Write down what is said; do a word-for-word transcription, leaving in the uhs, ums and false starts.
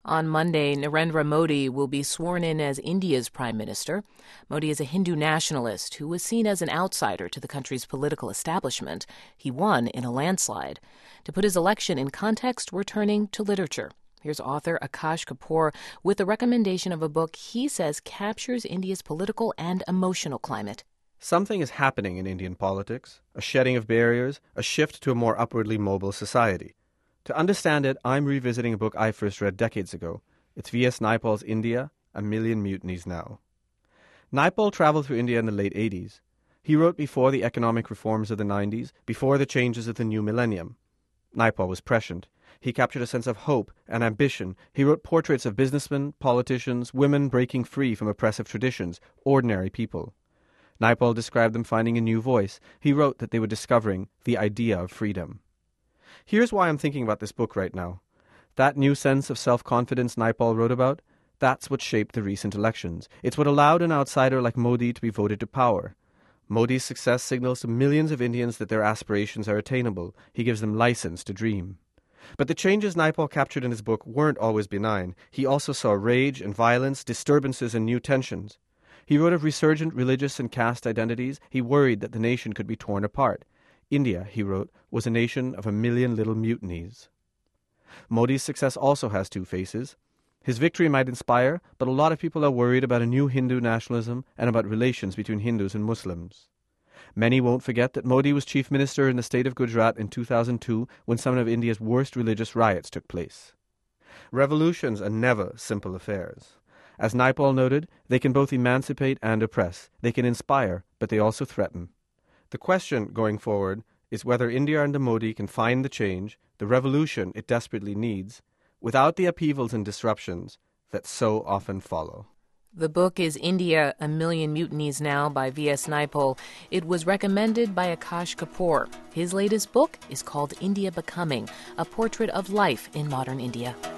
On Monday, Narendra Modi will be sworn in as India's prime minister. Modi is a Hindu nationalist who was seen as an outsider to the country's political establishment. He won in a landslide. To put his election in context, we're turning to literature. Here's author Akash Kapoor with a recommendation of a book he says captures India's political and emotional climate. Something is happening in Indian politics, a shedding of barriers, a shift to a more upwardly mobile society. To understand it, I'm revisiting a book I first read decades ago. It's V S Naipaul's India, A Million Mutinies Now. Naipaul traveled through India in the late eighties. He wrote before the economic reforms of the nineties, before the changes of the new millennium. Naipaul was prescient. He captured a sense of hope and ambition. He wrote portraits of businessmen, politicians, women breaking free from oppressive traditions, ordinary people. Naipaul described them finding a new voice. He wrote that they were discovering the idea of freedom. Here's why I'm thinking about this book right now. That new sense of self-confidence Naipaul wrote about, that's what shaped the recent elections. It's what allowed an outsider like Modi to be voted to power. Modi's success signals to millions of Indians that their aspirations are attainable. He gives them license to dream. But the changes Naipaul captured in his book weren't always benign. He also saw rage and violence, disturbances and new tensions. He wrote of resurgent religious and caste identities. He worried that the nation could be torn apart. India, he wrote, was a nation of a million little mutinies. Modi's success also has two faces. His victory might inspire, but a lot of people are worried about a new Hindu nationalism and about relations between Hindus and Muslims. Many won't forget that Modi was chief minister in the state of Gujarat in two thousand two when some of India's worst religious riots took place. Revolutions are never simple affairs. As Naipaul noted, they can both emancipate and oppress. They can inspire, but they also threaten. The question going forward is whether India under Modi can find the change, the revolution it desperately needs, without the upheavals and disruptions that so often follow. The book is India, A Million Mutinies Now by V S Naipaul. It was recommended by Akash Kapoor. His latest book is called India Becoming, a portrait of life in modern India.